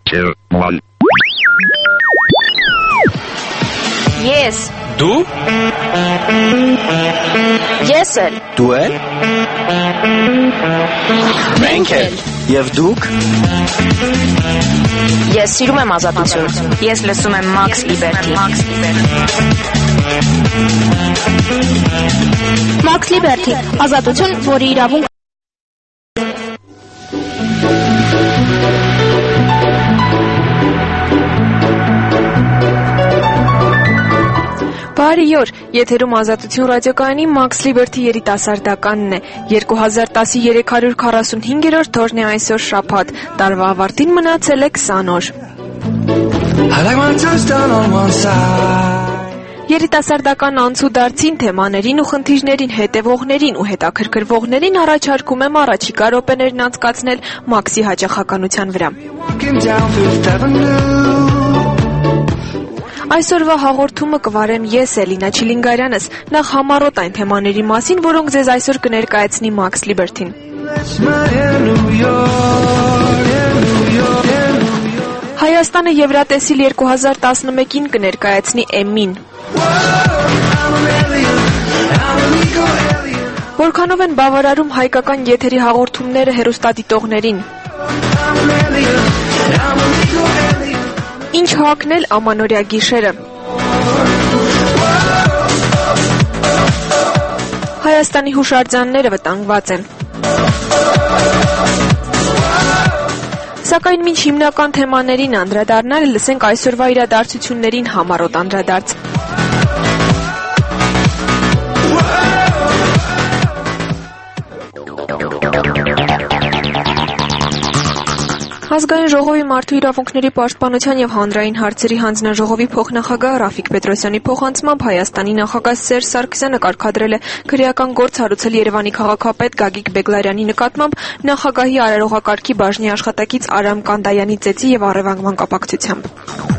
2, 1. Ես Դու Ես էլ Դու էլ Մենք էլ Եվ դուք Ես սիրում եմ ազատություն Ես լսում եմ Max Liberty Max Liberty ազատություն, որի իրավունք Բարի օր, եթերում ազատություն ռադիոկայանի Max Liberty երիտասարդականն է, 2010-ի 345-րդ օրն է այսօր շաբաթ, տարվա ավարտին մնացել է 20 օր։ Երիտասարդական անցուդարձին, թեմաներին ու խնդիրներին հետևողներին ու հետաքրքրվողներին առաջարկում եմ առաջիկա րոպեներն անցկացնել Max-ի հաճախականության վրա։ Այսօրվա հաղորդումը կվարեմ ես Էլինա Չիլինգարյանս, նախ համառոտ այն թեմաների մասին, որոնք ձեզ այսօր կներկայացնի Max Liberty-ն։ Հայաստանը Եվրատեսիլ 2011-ին կներկայացնի Էմմին։ Որքանով են բավարարում հայկական եթերի հաղորդումները հեռուստադիտողներին։ Ինչ հագնել ամանորյա գիշերը։ Հայաստանի հուշարձանները վտանգված են։ Սակայն մինչ հիմնական թեմաներին անդրադառնալը լսենք այսօրվա իրադարձություններին համառոտ անդրադարձ։ Ազգային ժողովի մարդու իրավունքների պաշտպանության եւ հանրային հարցերի հանձնաժողովի փոխնախագահ Ռաֆիկ Պետրոսյանի փոխանցմամբ Հայաստանի նախագահ Սերժ Սարգսյանը կարգադրել է քրեական գործ հարուցել Երևանի քաղաքապետ Գագիկ Բեգլարյանի նկատմամբ նախագահի արարողակարգի բաժնի աշխատակից Արամ Կանդայանի ծեծի եւ առևանգման կապակցությամբ։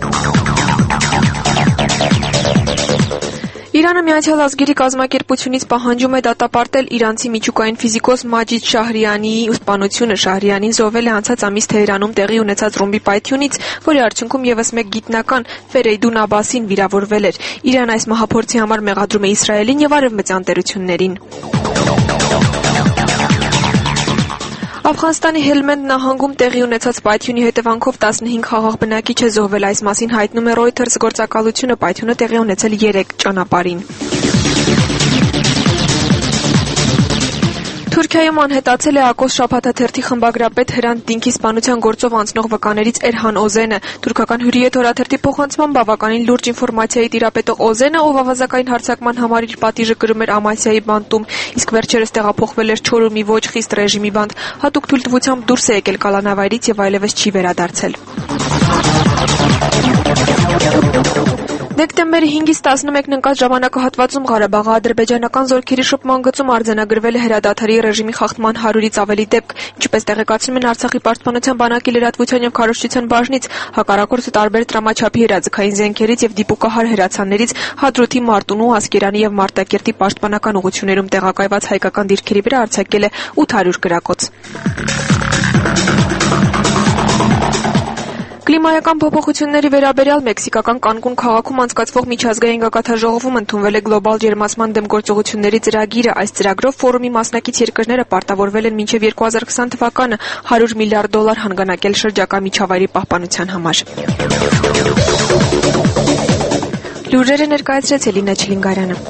Իրանը Միացյալ Ազգերի կազմակերպությունից պահանջում է դատապարտել իրանցի միջուկային ֆիզիկոս Մաջիդ Շահրիանիի սպանությունը։ Շահրիանին զոհվել է անցած ամիս Թեհրանում տեղի ունեցած ռումբի պայթյունից, որի արդյունքում եւս մեկ գիտնական Ֆերեյդուն Աբասին վիրավորվել էր։ Իրանը այս մահափորձի համար մեղադրում է Իսրայելին եւ արևմտյան տերություններին։ Աֆղանստանի Հելմենդ նահանգում տեղի ունեցած պայթյունի հետևանքով 15 խաղաղ բնակիչ է զոհվել, այս մասին հայտնում է Reuters գործակալությունը, պայթյունը տեղի ունեցել 3 ճանապարհին։ Թուրքիայում անհետացել է Ակոս շաբաթաթերթի խմբագրապետ Հրանտ Դինքի սպանության գործով անցնող վկաներից Էրհան Օզենը։ Թուրքական Հürriyet օրաթերթի փոխանցման բավականին լուրջ ինֆորմացիայի տիրապետող Օզենը, ով ավազակային հարձակման համար իր պատիժը կրում էր Ամասիայի բանտում, իսկ վերջերս տեղափոխվել էր Չորումի ոչ խիստ ռեժիմի բանտ, հատուկ թույլտվությամբ դուրս է եկել կալանավայրից եւ այլևս չի վերադարձել։ Դեկտեմբերի 5-ից 11-ն ընկած ժամանակահատվածում Ղարաբաղի ադրբեջանական զորքերի շփման գծում արձանագրվել է հրադադարի ռեժիմի խախտման 100-ից ավելի դեպք, ինչպես տեղեկացնում են Արցախի պաշտպանության բանակի լրատվության եւ քարոզչության բաժնից, հակառակորդը տարբեր տրամաչափի հրաձգային զենքերից եւ դիպուկահար հրացաններից Հադրութի, Մարտունու, Ասկերանի եւ Մարտակերտի պաշտպանական ուղղություններում տեղակայված հայկական դիրքերի վրա արձակել է 800 գրակոց։ Կլիմայական փոփոխությունների վերաբերյալ մեքսիկական Կանկուն քաղաքում անցկացվող միջազգային գագաթնաժողովում ընդունվել է գլոբալ ջերմացման դեմ գործողությունների ծրագիրը։ Այս ծրագրով ֆորումի մասնակից երկրները պարտավորվել են մինչև 2020 թվականը $100 միլիարդ հանգանակել շրջակա միջավայրի պահպանության համար։ Լուրերը ներկայացրեց Էլինա Չիլինգարյանը։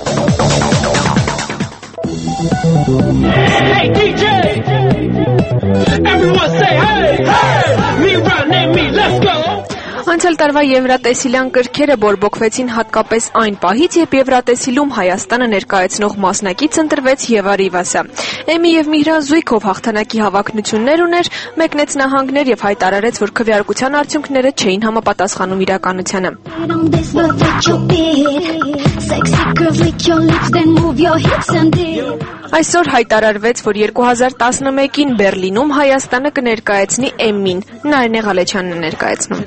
Hey DJ, everyone say hey, hey, me run and me, let's go. Անցյալ տարվա Եվրատեսիլյան կրքերը բորբոքվեցին հատկապես այն պահից, երբ Եվրատեսիլում Հայաստանը ներկայացնող մասնակից ընտրվեց Եվա Ռիվասը։ Էմի եւ Միհրան Զույգով հաղթանակի հավակնություններ ուներ, մեկնեց նահանգներ եւ հայտարարեց, որ քվեարկության արդյունքները չէին համապատասխանում իրականությանը։ Այսօր հայտարարվեց, որ 2011-ին Բերլինում Հայաստանը կներկայացնի Էմմին։ Նարինե Ղալեչյանն է ներկայացնում։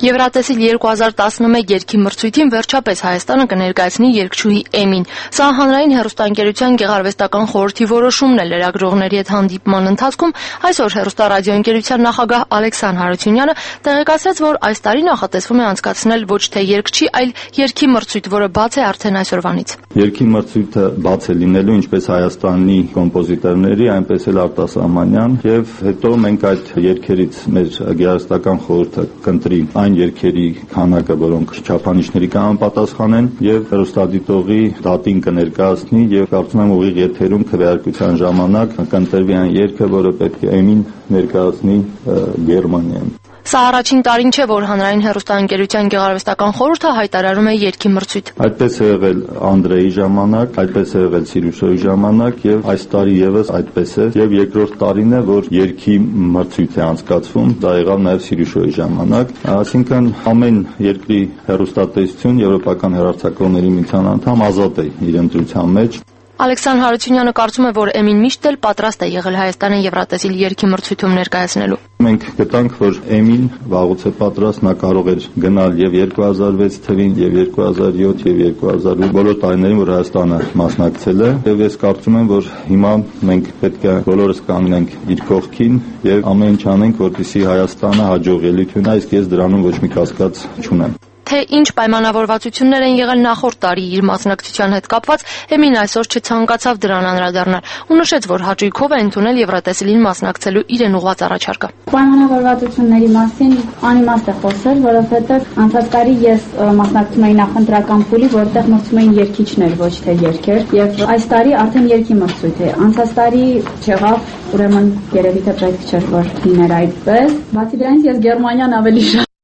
Եվրատեսիլ 2011 երգի մրցույթին վերջապես Հայաստանը կներկայացնի երգչուհի Էմին։ Սա հանրային հեռուստաընկերության գեղարվեստական խորհրդի որոշումն է լրագրողների հետ հանդիպման ընթացքում այսօր հեռուստարադիոընկերության նախագահ Ալեքսան Հարությունյանը տեղեկացրեց, որ այս տարի նախատեսվում է անցկացնել ոչ թե երգչի, այլ երգի մրցույթ, որը բաց է արդեն այսօրվանից։ Երգի մրցույթը բաց է լինելու ինչպես Հայաստանի կոմպոզիտորների, այնպես էլ արտասահմանյան, եւ հետո մենք այդ երգերից մեր գեղարվեստական խորհուրդը կընտրի այն երգերի քանակը, որոնք չափանիշների կհամապատասխանեն եւ հեռուստադիտողի դատին կներկայացնի եւ կարծում եմ ուղիղ եթերում քվեարկության ժամանակ կընտրվի այն երգը, որը պետք է Էմին ներկայացնի Գերմանիայում։ Սա առաջին տարին չէ, որ հանրային հեռուստաընկերության գեղարվեստական խորհուրդը հայտարարում է երգի մրցույթ։ Այդպես է եղել Անդրեի ժամանակ, այդպես է եղել Սիրուշոյի ժամանակ եւ այս տարի եւս այդպես է եւ երկրորդ տարին է, որ երգի մրցույթ է անցկացվում, դա եղավ նաեւ Սիրուշոյի ժամանակ, այսինքն ամեն երկրի հեռուստատեսություն եվրոպական հեռարձակողների միության անդամ ազատ է իր ընտրության մեջ։ Ալեքսան Հարությունյանը կարծում է, որ Էմին միշտ էլ պատրաստ է եղել Հայաստանը Եվրատեսիլ երգի մրցույթում ներկայացնելու։ Մենք գտանք, որ Էմին վաղուց է պատրաստ, նա կարող էր գնալ եւ 2006 թվին, եւ 2007, եւ 2008 բոլոր տարիներին, որ Հայաստանը մասնակցել է, եւ ես կարծում եմ, որ հիմա մենք պետք է բոլորս կանգնենք իր կողքին եւ ամեն ինչ անենք, որպեսզի Հայաստանը հաջողելի ունենա, իսկ ես դրանում ոչ մի կասկած չունեմ։ Թե ինչ պայմանավորվածություններ են եղել նախորդ տարի իր մասնակցության հետ կապված, Էմին այսօր չցանկացավ դրան անդրադառնալ ու նշեց, որ հաճույքով է ընդունել Եվրատեսիլին մասնակցելու իրեն ուղղված առաջարկը։ Պայմանավորվածությունների մասին անիմաստ է խոսել, որովհետև անցած տարի ես մասնակցում էի նախընտրական փուլի, որտեղ մրցում էին երգիչներ, ոչ թե երգեր, եւ այս տարի արդեն երգի մրցույթ է։ Անցած տարի չեղավ, ուրեմն երևի թե պետք չէր որ լիներ այդպես։ Բացի դրանից ես Գերմանիան ավելի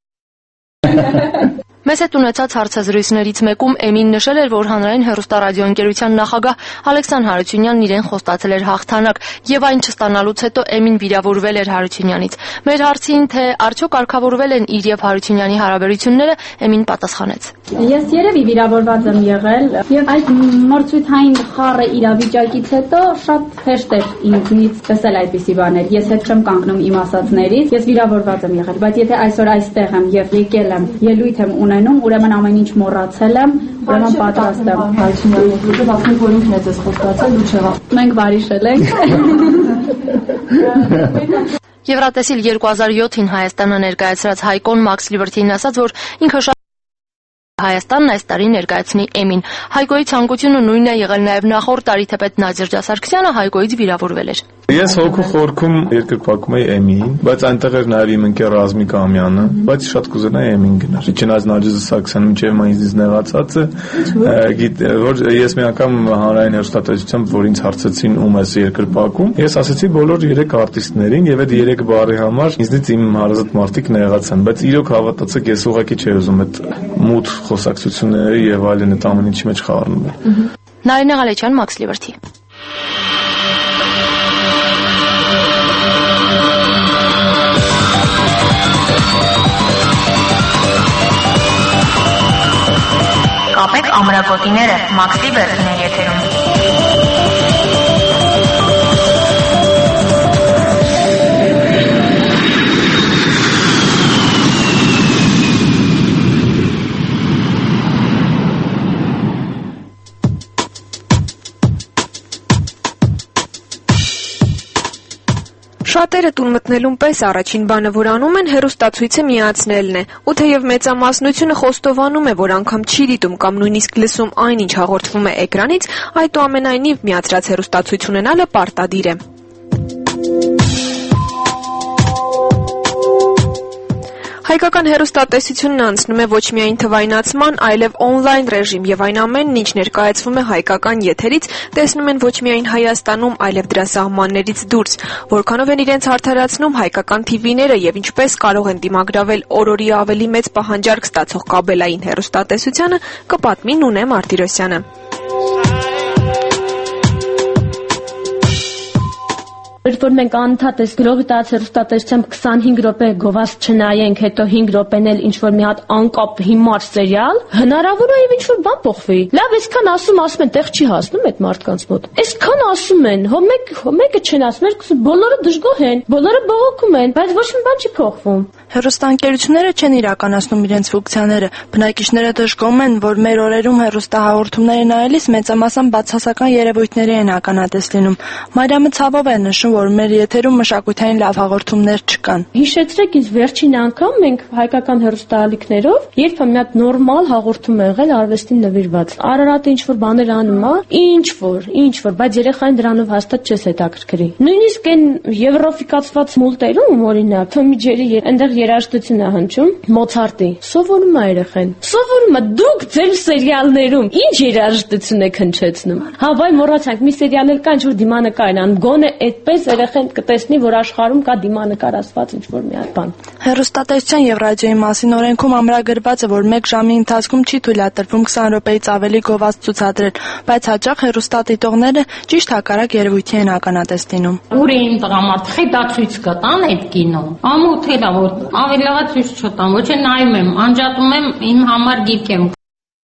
Մեզ հետ ունեցած հարցազրույցներից մեկում Էմին նշել էր, որ հանրային հեռուստարադիոընկերության նախագահ Ալեքսան Հարությունյանն իրեն խոստացել էր հաղթանակ, եւ այն չստանալուց հետո Էմին վիրավորվել էր Հարությունյանից։ Մեր հարցին, թե արդյոք կարգավորվել են իր եւ Հարությունյանի հարաբերությունները, Էմին պատասխանեց. Ես երևի վիրավորված եմ եղել եւ այդ մրցույթային խառը իրավիճակից հետո շատ հեշտ էր ինձնից տեսել այդպիսի բաներ։ Ես հետ չեմ կանգնում իմ ասածներից, ես վիրավորված եմ եղել, բայց եթե այսօր այստեղ եմ եւ եկել եմ, ելույթ եմ ունենում, ուրեմն ամեն ինչ մոռացել եմ, ուրեմն պատրաստ եմ։ Հարությունյանի հետ ասենք, որ ինքն է ձեզ խոստացել ու չեղավ։ Մենք բարիշել ենք։ Եվրատեսիլ 2007-ին Հայաստանը ներկայացրած Հայկոն Մաքս Լիբերթին ասաց, որ ինքը Հայաստանն այս տարի ներկայացնի Էմին։ Հայկոյի ցանկությունը նույնն է եղել նաև նախորդ տարի, թեպետ Նադիրջա Սարգսյանը Հայկոյից վիրավորվել էր։ Ես հոգու խորքում երկրպագում էի Էմիին, բայց այնտեղ էր նաև իմ ընկեր Ռազմիկ Ամյանը, բայց շատ կուզենայի Էմին գնալ։ Չնայած Նադիրջա Սարգսյանը մինչև ինձ նեղացած է, որ ես մի անգամ հանրային հեռուստատեսությամբ, որ ինձ հարցեցին ում ես երկրպագում, ես ասացի բոլոր 3 արտիստներին եւ այդ 3 բառի համար ինձնից իմ հարազատ մարդիկ նեղացան, բայց իրոք հավատացեք, ես ուղղակի չէի ուզում այդ մութ խոսակցությունների եւ այլն այդ ամեն ինչի մեջ խառնվել։ Նարինե Ղալեչյան, Մաքս Լիբերթի։ Կապեք ամրակոտիները, Մաքս Լիբերթին է եթերում։ Շատերը տուն մտնելուն պես առաջին բանը, որ անում են, հեռուստացույցը միացնելն է։ Ու թեև մեծամասնությունը խոստովանում է, որ անգամ չի դիտում կամ նույնիսկ լսում այն, ինչ հաղորդվում է էկրանից, այդուամենայնիվ միացրած հեռուստացույց ունենալը պարտադիր է։ Հայկական հեռուստատեսությունն անցնում է ոչ միայն թվայնացման, այլև on-line ռեժիմ եւ այն ամենն, ինչ ներկայացվում է հայկական եթերից, տեսնում են ոչ միայն Հայաստանում, այլև դրա սահմաններից դուրս։ Որքանով են իրենց արդարացնում հայկական TV-ները եւ ինչպես կարող են դիմագրավել օրորի ավելի մեծ պահանջարկ ստացող կաբելային հեռուստատեսությանը, կպատմի Նունե Մարտիրոսյանը։ Որ մենք անընդհատ այս գրողի տած հեռուստատեսությամբ 25 րոպե գովազ չնայենք, հետո 5 րոպեն էլ ինչ-որ մի հատ անկապ հիմար սերիալ, հնարավոր է եւ ինչ-որ բան փոխվի։ Լավ, այսքան ասում են, տեղ չի հասնում այդ մարդկանց մոտ։ Այսքան ասում են, մեկը չեն ասում, բոլորը դժգոհ են, բոլորը բողոքում են, բայց ոչ մի բան չի փոխվում։ Հեռուստաընկերությունները չեն իրականացնում իրենց ֆունկցիաները։ Բնակիչները դժգոհում են, որ մեր օրերում հեռուստահաղորդումները նայելիս մեծամասամբ բացասական երևույթների են ականատես լինում։ Մարիամը ցավով է նշում, որ մեր եթերում մշակութային լավ հաղորդումներ չկան։ Հիշեցրեք ինձ վերջին անգամ մենք հայկական հեռուստաալիքներով երբ մի հատ նորմալ հաղորդում է եղել արվեստին նվիրված։ Արարատը ինչ-որ բաներ անում է, ինչ-որ, բայց երեխային դրանով հաստատ չես հետաքրքրի։ Նույնիսկ այն եվրոֆիկացված մուլտերում, օրինակ, Թոմի Ջերի այնտեղ երաժշտություն է հնչում, Մոցարտի։ Սովորում է երեխեն։ Սովորում է, դուք ձեր սերիալներում ինչ երաժշտություն եք հնչեցնում։ Հա, վայ մոռացանք, մի սերիալ էլ կա, ինչ-որ դիմանկար են, գոնե այդպես երեխեն կտեսնի, որ աշխարհում կա դիմանկար ասված ինչ-որ մի հատ բան։ Հեռուստատեսության եւ ռադիոյի մասին օրենքում ամրագրված է, որ 1 ժամի ընթացքում չի թույլատրվում 20 րոպեից ավելի գովազդ ցուցադրել, բայց հաճախ հեռուստադիտողները ճիշտ հակառակ երևույթի են ականատես լինում։ Ուր էին տղամարդ հետացույց կտան այդ կինո։ Ամոթ էլ է, որ ավելի լավ ցույց չտան, ոչ է նայում եմ, անջատում եմ, իմ համար գիրք եմ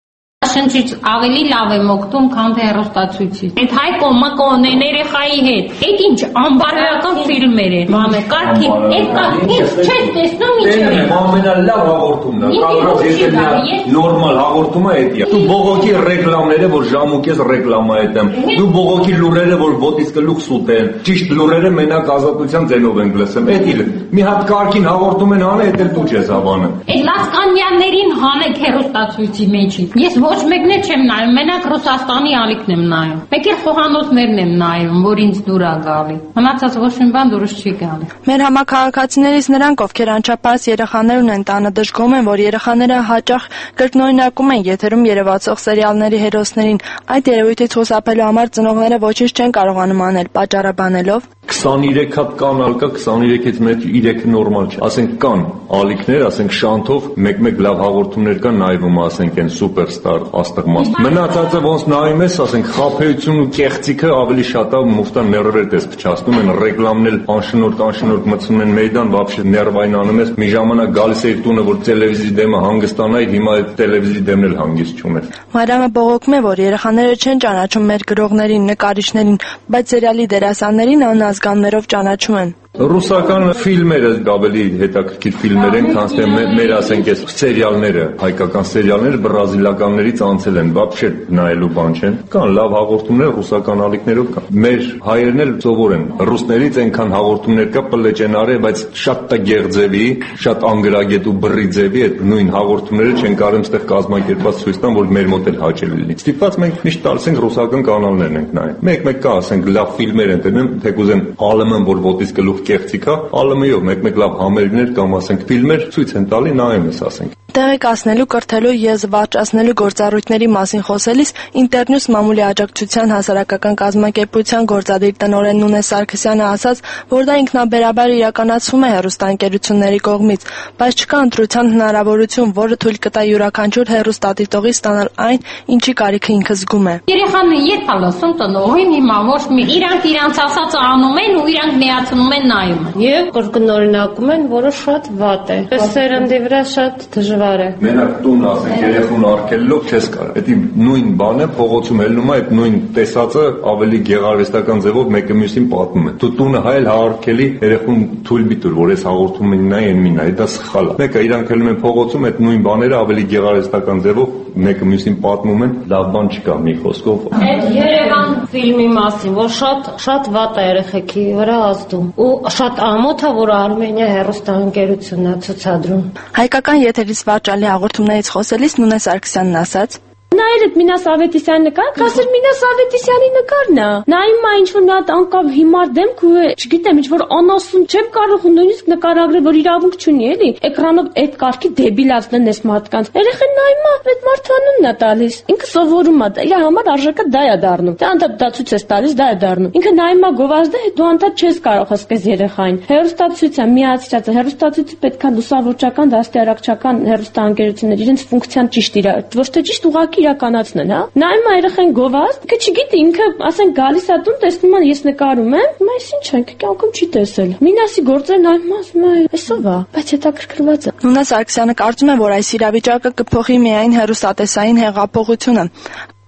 շնչից ավելի լավ եմ օգտում, քան թե հեռուստացույցից։ Այդ հայ կոմակոներն երեխայի հետ։ Այդ ինչ անբարոյական ֆիլմեր են։ Մամե, կարքի, այդ կարքի չես տեսնում ինչ է։ Ամենալավ հաղորդումն է։ Կարող եթե նորմալ հաղորդումը էդի է։ Դու բողոքի ռեկլամները, որ ժամուկես ռեկլամա այդեմ։ Դու բողոքի լուրերը, որ ոտից գլուխ սուտեն։ Ճիշտ լուրերը մենակ ազատության ձենով են լսեմ։ Էդ իլ։ Մի հատ կարքին հաղորդում են անը, էդ էլ դու չես հավանը։ Այդ լասկանյաններին հանեք հեռուստացույցի մեջից։ Ես ոչ մեկն էլ չեմ նայում, մենակ Ռուսաստանի ալիքն եմ նայում։ Մեկ էլ խոհանոցներն եմ նայում, որ ինձ դուր է գալի։ Մնացած ոչ մի բան դուրս չի գալի։ Մեր համակարգացիներից նրանք, ովքեր անչափահաս երեխաներ ունեն տանը, դժգոհում են, որ երեխաները հաճախ կրկնօրինակում են եթերում երևացող սերիալների հերոսներին։ Այդ երևույթից խուսափելու համար ծնողները ոչինչ չեն կարողանում անել, պատճառաբանելով 23 հատ կանալ կա, 23-ից մեջ 3 նորմալ չէ։ Ասենք կան ալիքներ, ասենք շանթով մեկ-մեկ լավ հաղորդումներ կան, նայվում ասենք այն սուպերստար աստղմաս։ Մնացածը ոնց նայում ես, ասենք խափեություն ու կեղծիքը ավելի շատ է մուֆտան ներրետ ես փչացնում են, ռեկլամն էլ անշնորհք մտցնում են մեյդան, вообще ներվային անում ես։ Մի ժամանակ գալիս էի տունը, որ տելևիզիի դեմը հանգստանայի, հիմա այդ տելևիզիի դեմն էլ հանգիստ չունես։ Մարիամը բողոքում է, որ երեխաները չեն ճանաչում մեր գրողներին, նկարիչներին, բայց սերիալի դերասաններին անազգաններով ճանաչում են։ Ռուսական ֆիլմերը ավելի հետաքրքիր ֆիլմեր են, քան թե մեր ասենք այս սերիալները, հայկական սերիալները բրազիլականներից անցել են, вообще նայելու բան չեն։ Կան լավ հաղորդումներ ռուսական ալիքներով կան։ Մեր հայերն էլ սովոր են։ Ռուսներից այնքան հաղորդումներ կա պլեճենարե, բայց շատ տգեղձևի, շատ անգրագետ ու բռի ձևի այդ նույն հաղորդումները չեն կարող այստեղ կազմակերպած ցույց տան, որ մեր մոտ էլ հաճելի լինի։ Ստիպված մենք միշտ տալիս ենք ռուսական կանալներն ենք նայում։ Մեկ-մեկ կա, ասենք լավ ֆիլմեր են դնում, թեկուզ են ԱԼՄ-ն, որ ոտից գլուխ կեղծիքա, ԱԼՄ-ով մեկ-մեկ լավ համերգներ կամ ասենք ֆիլմեր ցույց են տալի, նայում ես ասենք։ Տեղեկացնելու, կրթելու եւ զվարճացնելու գործառույթների մասին խոսելիս Ինտերնյուս մամուլի աջակցության հասարակական կազմակերպության գործադիր տնօրեն Նունե Սարգսյանը ասաց, որ դա ինքնաբերաբար իրականացվում է հեռուստաընկերությունների կողմից, բայց չկա ընտրության հնարավորություն, որը թույլ կտա յուրաքանչյուր հեռուստադիտողի ստանալ այն, ինչի կարիքը ինքը զգում է։ Երեխան երբ է լսում տնօրեն հիմա ոչ մի իրանք իրանց ասածը անում են ու իրանք միացնում են նայում են։ Եվ կրկնօրինակում են, որը շատ վատ է։ Սերնդի վրա շատ դժվար է։ Մենակ տուն ասենք երեխուն արգելելով չես կարող։ Դա նույն բանը փողոցում ելնում է, այդ նույն տեսածը ավելի գեղարվեստական ձևով մեկը մյուսին պատմում է։ Դու տունը հայել հարգելի երեխուն թույլ մի տուր, որ այս հաղորդումը նայ են մի նայ, դա սխալ է։ Մեկը իրանք ելնում են փողոցում, այդ նույն բաները ավելի գեղարվեստական ձևով մեկը մյուսին պատմում են, լավ բան չկա մի խոսքով։ Այդ Երևան ֆիլմի մասին, որ շատ վատ է երեխեքի վրա ազդում ու շատ ամոթ է, որ Արմենիա հեռուստաընկերությունն է ցուցադրում։ Հայկական եթերից վաճառելի հաղորդումներից խոսելիս Նունե Սարգսյանն ասաց. Նայր այդ Մինաս Ավետիսյանի նկարը, կասեր Մինաս Ավետիսյանի նկարն է։ Նայում է ինչ-որ մի հատ անկավ հիմար դեմք ու չգիտեմ ինչ-որ անասուն չեմ կարող նույնիսկ նկարագրել, որ իրավունք չունի էլի։ Էկրանով այդ կարգի դեբիլացնեն այս մարդկանց։ Երեխան նայում է, այդ մարդու անունն է տալիս։ Ինքը սովորում է, իր համար արժեքը դա է դառնում։ Դա անդադ դա ցույց է տալիս, դա է դառնում։ Ինքը նայում է գովազդը, դու անդադ չես կարող հսկես երեխային։ Հեռուստացույցը միացրած է, հեռուստացույցը պետք է լուսավորչական, դաստիարակչական հեռուստաընկերություններ իրենց ֆունկցիան ճիշտ իր, ոչ թե ճիշտ ուղղակի իրականացնեն, հա։ Նայում է երեխան գովազդ, ինքը չգիտի, ինքը ասենք գալիս է տուն, տեսնում է ես նկարում եմ, բայց ինչ է, կյանքում չի տեսել։ Մինասի գործերը նայում ասում է, այսով է, բայց հետաքրքրված է։ Նունե Սարգսյանը կարծում է, որ այս իրավիճակը կփոխի միայն հեռուստատեսային հեղափոխությունը։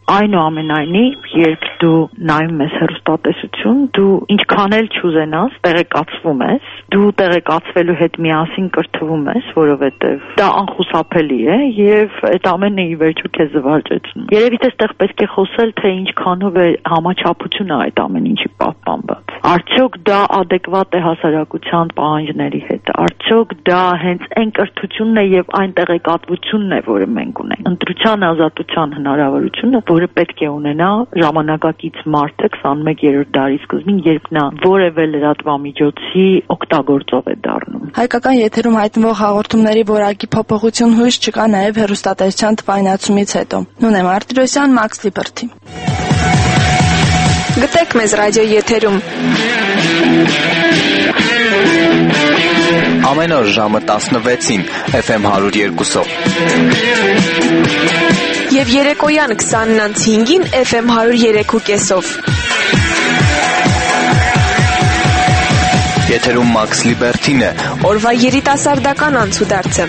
Այնուամենայնիվ, երբ դու նայում ես հեռուստատեսություն, դու ինչքան էլ չուզենաս, տեղեկացվում ես, դու տեղեկացվելու հետ միասին կրթվում ես, որովհետև դա անխուսափելի է եւ այդ ամենը ի վերջո քեզ զվարճեցնում։ Երևի թե այստեղ պետք է խոսել, թե ինչքանով է համաչափությունը այդ ամեն ինչի պահպանված։ Արդյոք դա ադեկվատ է հասարակության պահանջների հետ։ Արդյոք դա հենց այն կրթությունն է եւ այն տեղեկատվությունն է, որը մենք ունենք։ Ընտրության ազատության հնարավորությունը, որը պետք է ունենա ժամանակակից մարդը 21-րդ դարի սկզբին, երբ նա որևէ լրատվամիջոցի օգտագործող է դառնում։ Հայկական եթերում հայտնվող հաղորդումների որակի փոփոխություն հույս չկա նաև հեռուստատեսության թվայնացումից հետո։ Նունե Մարտիրոսյան, Max Liberty։ Գտեք մեզ ռադիո եթերում։ Ամեն օր ժամը 16-ին FM 102-ով։ Եվ երեկոյան 20:05-ին FM 103.5-ով։ Եթերում Max Liberty-ն է, օրվա երիտասարդական անցուդարձը։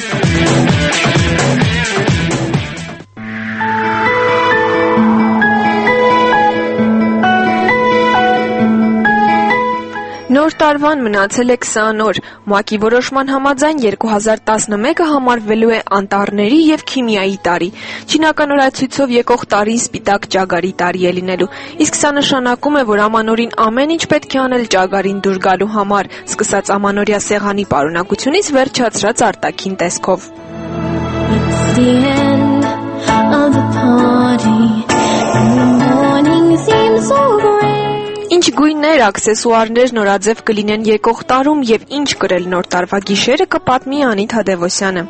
Նոր տարվան մնացել է 20 օր։ ՄԱԿ-ի որոշման համաձայն 2011-ը համարվելու է անտառների եւ քիմիայի տարի։ Չինական օրացույցով եկող տարին սպիտակ ճագարի տարի է լինելու։ Իսկ սա նշանակում է, որ ամանորին ամեն ինչ պետք է անել ճագարին դուր գալու համար, սկսած ամանորյա սեղանի պարունակությունից վերջացրած արտաքին տեսքով։ Ինչ գույներ, աքսեսուարներ նորաձև կլինեն եկող տարում եւ ինչ կրել նոր տարվա գիշերը կպատմի Անի Թադևոսյանը։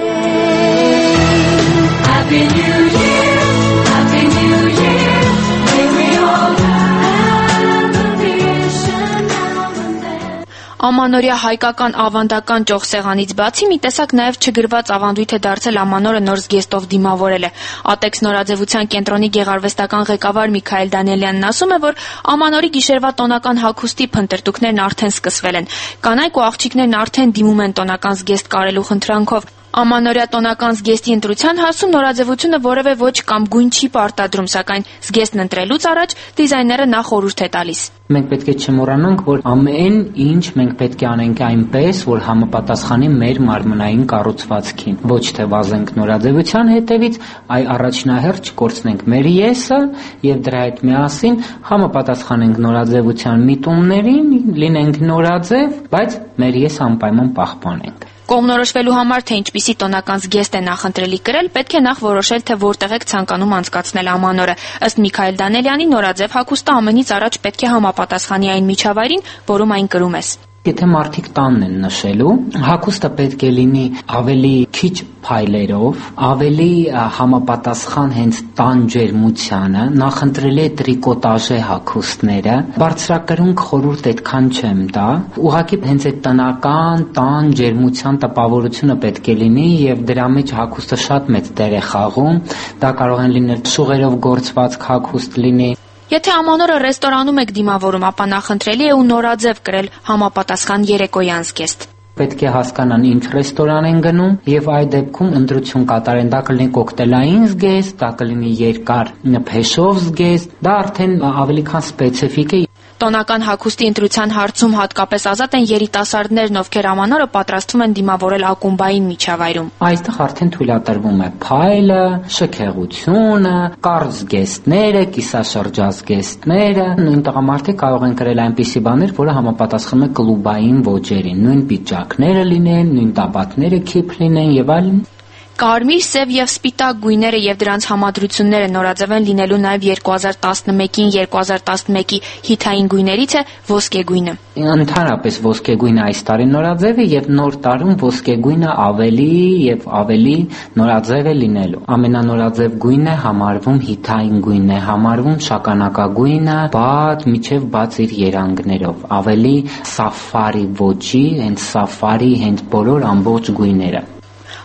Ամանորյա հայկական ավանդական ճոխսեղանից բացի մի տեսակ նաև չգրված ավանդույթ է դարձել ամանորը նոր զգեստով դիմավորելը։ Ատեքս նորաձևության կենտրոնի գեղարվեստական ղեկավար Միքայել Դանիելյանն ասում է, որ ամանորի գիշերվա տոնական հագուստի փնտրտուքներն արդեն սկսվել են։ Կանայք ու աղջիկներն արդեն դիմում են տոնական զգեստ կարելու խնդրանքով։ Ամանորյա տոնական զգեստի ընտրության հարցում նորաձևությունը որևէ ոճ կամ գույն չի պարտադրում, սակայն զգեստն ընտրելուց առաջ դիզայները նախ խորհուրդ է տալիս։ Մենք պետք է չմոռանանք, որ ամեն ինչ մենք պետք է անենք այնպես, որ համապատասխանի մեր մարմնային կառուցվածքին։ Ոչ թե վազենք նորաձևության հետևից, այլ առաջնահերթ չկորցնենք մեր եսը եւ դրա հետ միասին համապատասխանենք նորաձևության միտումներին, լինենք նորաձև, բայց մեր եսը անպայման պահպանենք։ Կողմնորոշվելու համար, թե ինչպիսի տոնական զգեստ է նախընտրելի կրել, պետք է նախ որոշել, թե որտեղ եք ցանկանում անցկացնել ամանորը։ Ըստ Միքայել Դանիելյանի, նորաձև հագուստը ամենից առաջ պետք է համապատասխանի այն միջավայրին, որում այն կրում ես։ Եթե մարդիկ տանն են նշելու, հագուստը պետք է լինի ավելի քիչ փայլերով, ավելի համապատասխան հենց տան ջերմությանը, նախընտրելի է տրիկոտաժե հագուստները, բարձրակրունկ խորհուրդ այդքան չեմ տա, ուղղակի հենց այդ տնական տան ջերմության տպավորությունը պետք է լինի եւ դրա մեջ հագուստը շատ մեծ տեղ է խաղում, դա կարող են լինել շուղերով գործված հագուստ լինի։ Եթե ամանորը ռեստորանում եք դիմավորում, ապա նախընտրելի է ու նորաձև կրել համապատասխան երեկոյան զգեստ։ Պետք է հասկանան ինչ ռեստորան են գնում եւ այդ դեպքում ընտրություն կատարեն, դա կլինի կոկտեյլային զգեստ, դա կլինի երկար փեշով զգեստ, դա արդեն ավելի քան սպეციფიկ է։ Տոնական հագուստի ընտրության հարցում հատկապես ազատ են երիտասարդներն, ովքեր ամանորը պատրաստվում են դիմավորել ակումբային միջավայրում։ Այստեղ արդեն թույլատրվում է փայլը, շքեղությունը, կարճ զգեստները, կիսաշրջազգեստները, նույն տղամարդիկ կարող են կրել այնպիսի բաներ, որը համապատասխանում է կլուբային ոճերին, նույն պիջակները լինեն, նույն տաբատները քիփ լինեն եւ այլն։ Կարմիր, սև եւ սպիտակ գույները եւ դրանց համադրությունները նորաձև են լինելու նաեւ 2011-ին 2011-ի հիթային գույներից է ոսկեգույնը։ Ընդհանրապես ոսկեգույնը այս տարի նորաձև է եւ նոր տարում ոսկեգույնը ավելի եւ ավելի նորաձև է լինելու։ Ամենանորաձև գույնը համարվում հիթային գույնն է, համարվում շագանակագույնը, բաց միջև բաց իր երանգներով, ավելի սաֆարի ոճի, հենց սաֆարի հենց բոլոր ամբողջ գույները։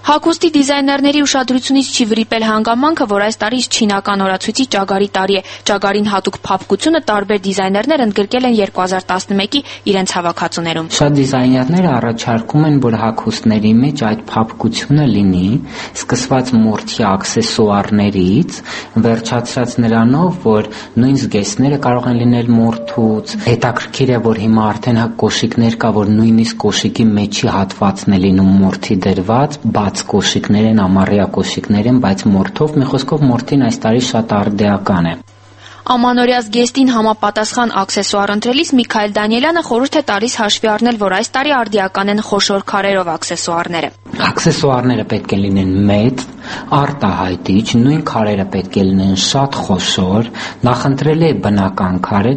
Հագուստի դիզայներների ուշադրությունից չի վրիպել հանգամանքը, որ այս տարի չինական օրացույցի ճագարի տարի է։ Ճագարին հատուկ փափկությունը տարբեր դիզայներներ ընդգրկել են 2011-ի իրենց հավաքածուներում։ Շատ դիզայներներ առաջարկում են, որ հագուստների մեջ այդ փափկությունը լինի, սկսված մորթի աքսեսուարներից, վերջացրած նրանով, որ նույն զգեստները կարող են լինել մորթուց։ Հետաքրքիր է, որ հիմա արդեն կոշիկներ կա, որ նույնիսկ կոշիկի մեջի հատվածն է լինում մորթի դրված, բաց կոշիկներ են, ամառյա կոշիկներ են, բայց մորթով, մի խոսքով մորթին այս տարի շատ արդիական է։ Ամանորյա զգեստին համապատասխան աքսեսուար ընտրելիս Միքայել Դանիելյանը խորհուրդ է տալիս հաշվի առնել, որ այս տարի արդիական են խոշոր քարերով աքսեսուարները։ Աքսեսուարները պետք է լինեն մեծ, արտահայտիչ, նույն քարերը պետք է լինեն շատ խոշոր, նախընտրել է բնական քարեր։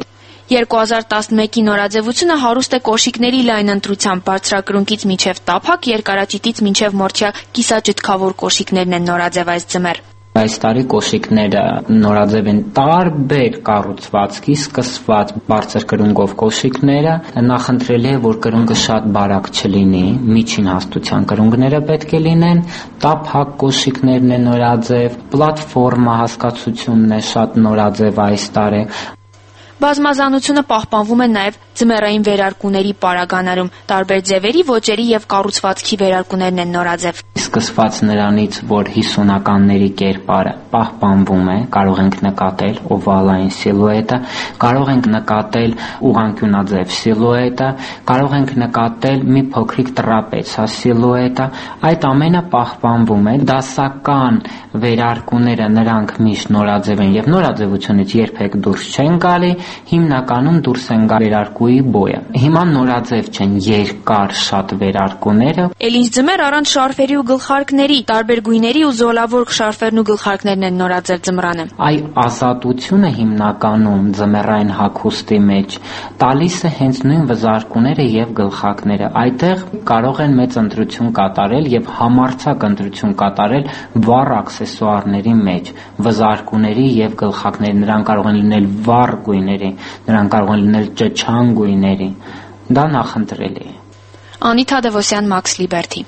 2011-ի նորաձևությունը հարուստ է կոշիկների լայն ընտրությամբ, բարձրակրունկից մինչև տափակ, երկարաճիտից մինչև մորթյա կիսաճտքավոր կոշիկներն են նորաձև այս ձմեռ։ Այս տարի կոշիկները նորաձև են տարբեր կառուցվածքի, սկսված բարձր կրունկով կոշիկները, նախընտրել է, որ կրունկը շատ բարակ չլինի, միջին հաստության կրունկները պետք է լինեն, տափակ կոշիկներն են նորաձև, պլատֆորմա հասկացությունն է շատ նորաձև այս տարի։ Բազմազանությունը պահպանվում է նաև ձմեռային վերարկուների պարագաներում, տարբեր ձևերի, ոճերի եւ կառուցվածքի վերարկուներն են նորաձև։ Սկսված նրանից, որ 50-ականների կերպարը պահպանվում է, կարող ենք նկատել օվալային սիլուետը, կարող ենք նկատել ուղղանկյունաձև սիլուետը, կարող ենք նկատել մի փոքրիկ տրապեցիա սիլուետը, այդ ամենը պահպանվում է, դասական վերարկուները նրանք միշտ նորաձև են եւ նորաձևությունից երբեք դուրս չեն գալի, հիմնականում դուրս են գալի վերարկուի բոյը։ Հիմա նորաձև չեն երկար շատ վերարկուները։ Էլինչ ձմեռ առանց շարֆերի ու գլխարկների, տարբեր գույների ու զոլավոր շարֆերն ու գլխարկներն են նորաձև ձմռանը։ Այ ազատությունը հիմնականում ձմեռային հագուստի մեջ տալիս է հենց նույն վզարկուները եւ գլխարկները։ Այդտեղ կարող են մեծ ընտրություն կատարել եւ համարձակ ընտրություն կատարել վառ աքսեսուարների մեջ, վզարկուների եւ գլխարկների։ Նրանք կարող են լինել վառ գույների, նրանք կարող են լինել ճչան գույների։ Դա նախընտրելի է։ Անիթա Դևոսյան, Max Liberty։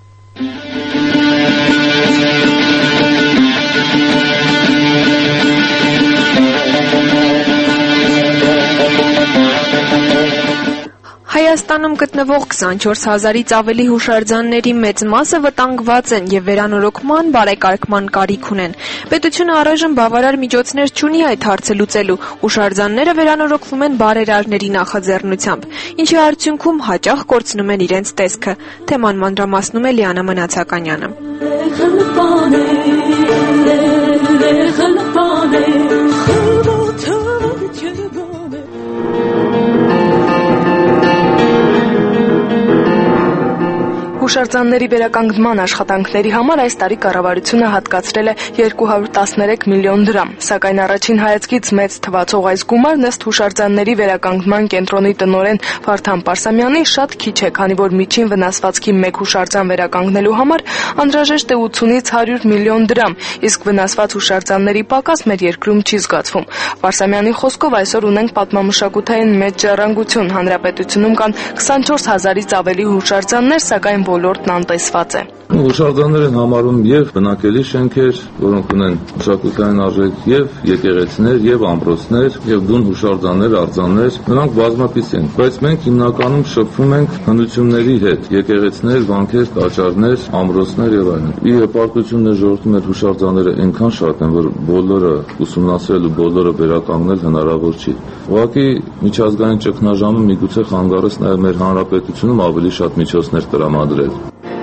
Հայաստանում գտնվող 24,000-ից ավելի հուշարձանների մեծ մասը վտանգված են եւ վերանորոգման, բարեկարգման կարիք ունեն։ Պետությունը առայժմ բավարար միջոցներ չունի այդ հարցը լուծելու։ Հուշարձանները վերանորոգվում են բարերարների նախաձեռնությամբ, ինչի արդյունքում հաճախ կորցնում են իրենց տեսքը։ Թեման մանրամասնում է Լիանա Մնացականյանը։ Հուշարձանների վերականգնման աշխատանքների համար այս տարի կառավարությունը հատկացրել է 213 միլիոն դրամ, սակայն առաջին հայացքից մեծ թվացող այս գումարն ըստ հուշարձանների վերականգնման կենտրոնի տնօրեն Վարդան Պարսամյանի շատ քիչ է, քանի որ միջին վնասվածքի մեկ հուշարձան վերականգնելու համար անհրաժեշտ է 80-ից 100 միլիոն դրամ, իսկ վնասված հուշարձանների պակաս մեր երկրում չի զգացվում։ Պարսամյանի խոսքով այսօր ունենք պատմամշակութային մեծ ժառանգություն, հանրապետությունում կան 24,000-ից ավելի հուշարձաններ, սակայն ոլորտն անտեսված է։ Հուշարձաններ են համարում եւ բնակելի շենքեր, որոնք ունեն մշակութային արժեք, եւ եկեղեցիներ, եւ ամրոցներ, եւ բուն հուշարձաններ, արձաններ, նրանք բազմապից են, բայց մենք հիմնականում շփվում ենք հնությունների հետ, եկեղեցիներ, վանքեր, տաճարներ, ամրոցներ եւ այլն։ Ի հպարտությունը ժողովրդի մեր հուշարձանները այնքան շատ են, որ բոլորը ուսումնասիրել ու բոլորը վերականգնել հնարավոր չի։ Ուղղակի միջազգային ճգնաժամը միգուցե խանգարեց նաեւ մեր հանրապետությունում ավելի շատ միջոցներ տրամադրել։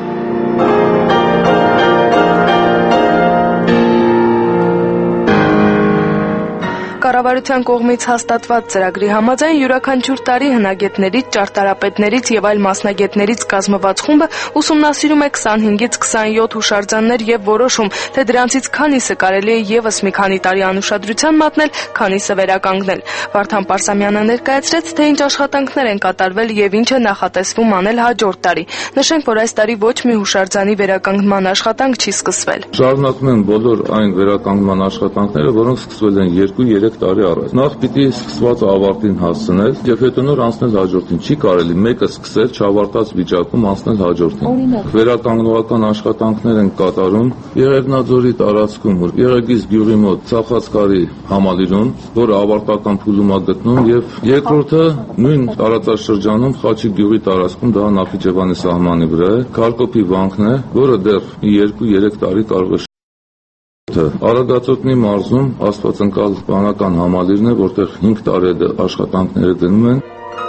Կառավարության կողմից հաստատված ծրագրի համաձայն յուրաքանչյուր տարի հնագետներից, ճարտարապետներից եւ այլ մասնագետներից կազմված խումբը ուսումնասիրում է 25-ից 27 հուշարձաններ եւ որոշում, թե դրանցից քանիսը կարելի է եւս մի քանի տարի անուշադրության մատնել, քանիսը վերականգնել։ Վարդան Պարսամյանը ներկայացրեց, թե ինչ աշխատանքներ են կատարվել եւ ինչ է նախատեսվում անել հաջորդ տարի։ Նշենք, որ այս տարի ոչ մի հուշարձանի վերականգնման աշխատանք չի սկսվել։ Շարունակվում են բոլոր այն վերականգնման աշխատանքները, որոնք սկսվել են 2-3 տարի առաջ։ Նախ պիտի սկսված ավարտին հասցնել եւ հետո նոր անցնել հաջորդին։ Չի կարելի մեկը սկսել չավարտած վիճակում անցնել հաջորդին։ Վերականգնողական աշխատանքներ են կատարում Եղեգնաձորի տարածքում, Եղեգիս գյուղի մոտ Ցախածկարի համալիրում, որը ավարտական փուլում է գտնում, եւ երկրորդը նույն տարածաշրջանում Խաչի գյուղի տարածքում, դա Նախիջևանի սահմանի վրա է, Քարկոպի վանքն է, որը դեռ 2-3 տարի կարող է Արագածոտնի մարզում աստվածընկալ բանական համալիրն է, որտեղ 5 տարի աշխատանքները դնում են։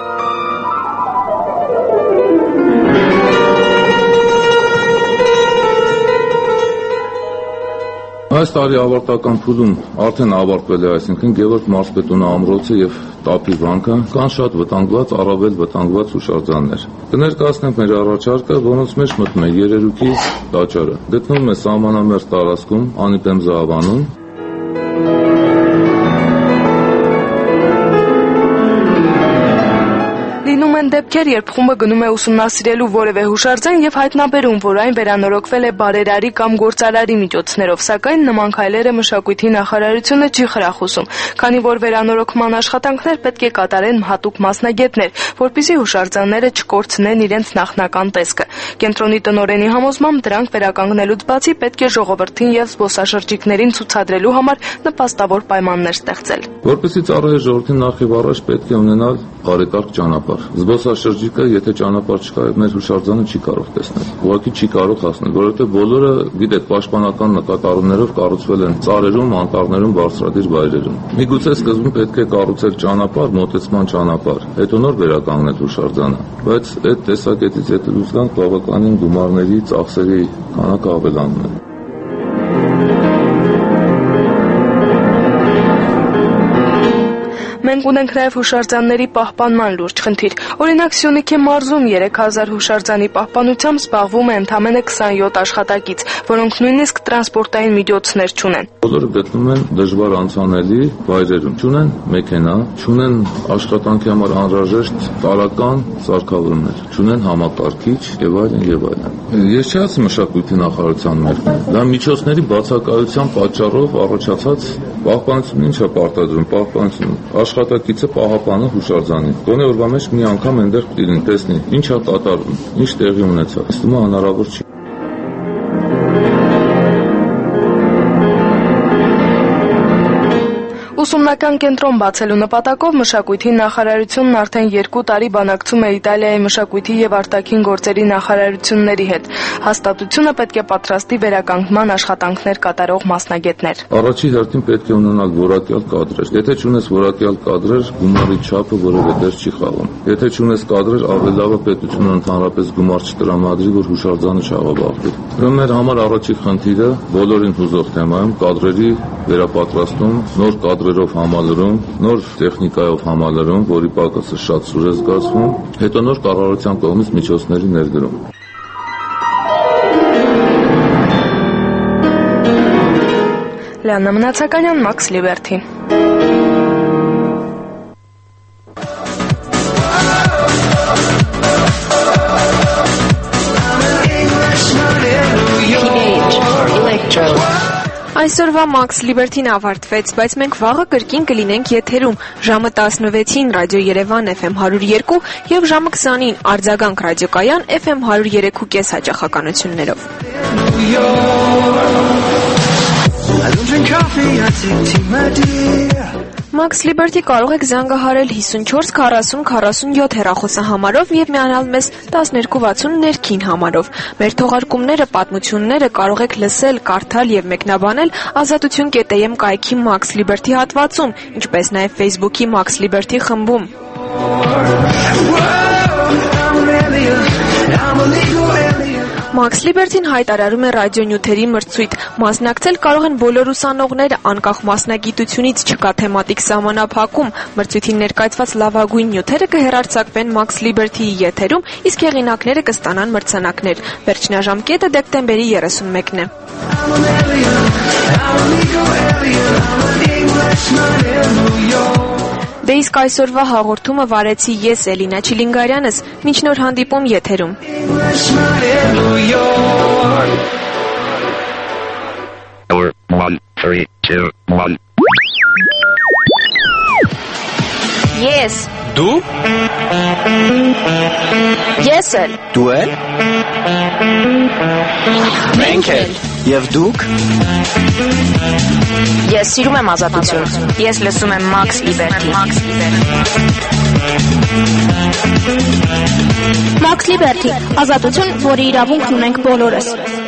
Այս տարի ավարտական փուլում արդեն ավարտվել է, այսինքն Գևորգ Մարզպետունի ամրոցը եւ Տապի վանքը, կան շատ վտանգված, առավել վտանգված հուշարձաններ։ Կներկայացնենք մեր առաջարկը, որոնց մեջ մտնում է Երերուկի տաճարը։ Գտնվում է սահմանամերձ տարածքում, Անիպեմզա ավանում։ Լինում են դեպքեր, երբ խումբը գնում է ուսումնասիրելու որևէ հուշարձան եւ հայտնաբերում, որ այն վերանորոգվել է բարերարի կամ գործարարի միջոցներով, սակայն նման քայլերը մշակույթի նախարարությունը չի խրախուսում, քանի որ վերանորոգման աշխատանքներ պետք է կատարեն հատուկ մասնագետներ, որպեսզի հուշարձանները չկորցնեն իրենց նախնական տեսքը։ Կենտրոնի տնօրենի համոզմամբ դրանք վերականգնելուց բացի պետք է ժողովրդին եւ զբոսաշրջիկներին ցուցադրելու համար նպաստավոր պայմաններ ստեղծել։ Որպեսզի ծառայի ժողովրդին նախ եւ առաջ պետք է ունենալ բարեկարգ ճանապարհ։ Զբոսաշրջիկը, եթե ճանապարհ չկա, մեր հուշարձանը չի կարող տեսնել։ Ուղղակի չի կարող հասնել, որովհետեւ բոլորը, գիտեք, պաշտպանական նկատառումներով կառուցվել են ծառերում, անտառներում, բարձրադիր վայրերում։ Միգուցե սկզբում պետք է կառուցել ճանապարհ, մոտեցման ճանապարհ, հետո նոր վերականգնել հուշարձանը, բայց այդ տեսակետից եթե դուրս գանք, բավականին գումարների, ծախսերի քանակը ավելանում է։ Մենք ունենք նաև հուշարձանների պահպանման լուրջ խնդիր։ Օրինակ Սյունիքի մարզում 3000 հուշարձանի պահպանությամբ զբաղվում է ընդամենը 27 աշխատակից, որոնք նույնիսկ տրանսպորտային միջոցներ չունեն։ Բոլորը գտնվում են դժվար անցանելի վայրերում, չունեն մեքենա, չունեն աշխատանքի համար անհրաժեշտ տարրական սարքավորումներ, չունեն համակարգիչ եւ այլն եւ այլն։ Ես չասեմ մշակույթի նախարարության մերն, դա միջոցների բացակայության պատճառով առաջացած պահպանությունն ինչ է պարտադրում, պահպանություն աշխատակիցը պահապանը հուշարձանի։ Գոնե օրվա մեջ մի անգամ այնտեղ պիտի լինի, տեսնի, ինչ է կատարվում, ինչ տեղի ունեցավ։ Ստում է հնարավոր չի։ Ուսումնական կենտրոն բացելու նպատակով մշակույթի նախարարությունն արդեն 2 տարի բանակցում է Իտալիայի մշակույթի եւ արտաքին գործերի նախարարությունների հետ։ Հաստատությունը պետք է պատրաստի վերականգնման աշխատանքներ կատարող մասնագետներ։ Առաջի հերթին պետք է ունենալ որակյալ կադրեր։ Եթե չունես որակյալ կադրեր, գումարի չափը որևէ դեր չի խաղում։ Եթե չունես կադրեր, ավելի լավ է պետությունը ընդհանրապես գումար չտրամադրի, որ հուշարձանը չաղավաղվի։ Ուրեմն մեր համար առաջի խնդիրը բոլորին հուզող թեմայում կադրերի վերապատրաստում, նոր կադրերով համալրում, նոր տեխնիկայով համալրում, որի պակասը շատ սուր է զգացվում, հետո նոր կառավարության կողմից միջոցների ներդրում։ Լիաննա Մնացականյան, Մաքս Լիբերթի։ Այսօրվա Մաքս Լիբերթին ավարտվեց, բայց մենք վաղը կրկին կլինենք եթերում ժամը 16-ին Ռադիո Երևան FM 102 եւ ժամը 20-ին Արձագանք ռադիոկայան FM 103.5 հաճախականություններով։ Մաքս Լիբերթի կարող եք զանգահարել 54 40 47 հեռախոսահամարով եւ միանալ մեզ 1260 ներքին համարով։ Մեր թողարկումները, պատմությունները կարող եք լսել, կարդալ եւ մեկնաբանել azatutun.am կայքի Մաքս Լիբերթի հատվածում, ինչպես նաեւ Facebook-ի Մաքս Լիբերթի խմբում։ Մաքս Լիբերթին հայտարարում է ռադիոնյութերի մրցույթ։ Մասնակցել կարող են բոլոր ուսանողները, անկախ մասնագիտությունից, չկա թեմատիկ սահմանափակում։ Մրցույթին ներկայացված լավագույն նյութերը կհեռարձակվեն Մաքս Լիբերթիի եթերում, իսկ հեղինակները կստանան մրցանակներ։ Վերջնաժամկետը դեկտեմբերի 31-ն է։ Դե իսկ այսօրվա հաղորդումը վարեցի ես Էլինա Չիլինգարյանս, մինչ նոր հանդիպում եթերում։ 1 3 2 1 Դու? Ես էլ։ Դու էլ? Մենք էլ։ Եվ դուք? Ես սիրում եմ ազատություն։ Ես լսում եմ Max Liberty։ Max Liberty, ազատություն, որի իրավունքն ունենք բոլորս։